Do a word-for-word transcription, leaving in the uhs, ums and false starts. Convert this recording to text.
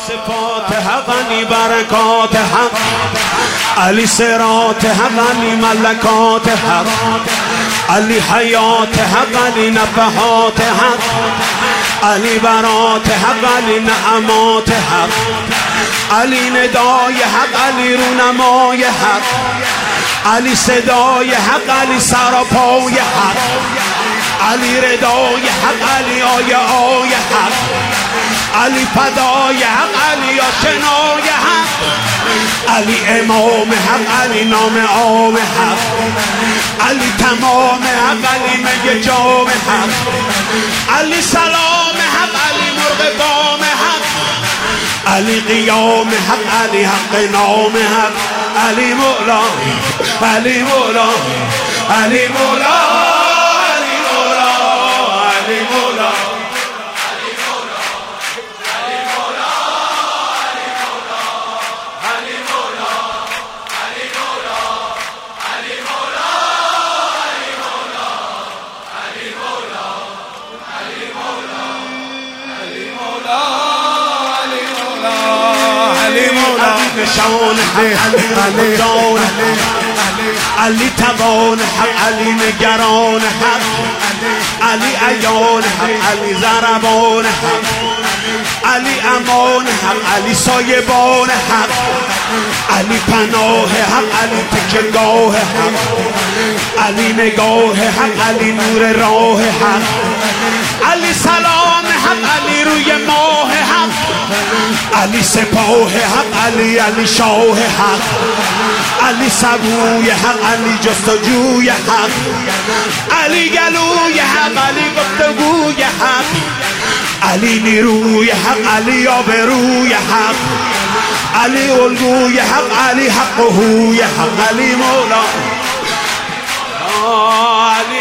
صفات حق علی برکات حق علی صراط حق علی ملکات حق علی حیات حق علی نفحات حق علی برات حق علی نعمات حق علی ندای حق علی رونمای حق علی صدای حق علی سراپای حق علی ردای حق علی آیه آی حق علی فدای حق علی آشنای حق علی امام حق علی نام عام حق علی تمام حق علی میگه جام حق علی سلام حق علی مرغ بام حق علی قیام حق علی حق نام حق علی مولا علی مولا علی مولا علی مولا علی مولا نشان علی جان علی توان حق علی نگران حق علی عیان حق علی ضربان حق علی امان حق علی سایبان حق علی پناه حق علی تکیهگاه حق علی نگاه حق علی نور راه حق علی سلام حق علی روی ماه حق علی سپاه حق علی علی شاه حق علی سبوی حق علی جستجوی حق علی گلوی حق علی گفتگوی حق علی نیروی حق علی آبروی حق علی الگوی حق علی حق و هوی حق علی مولا علی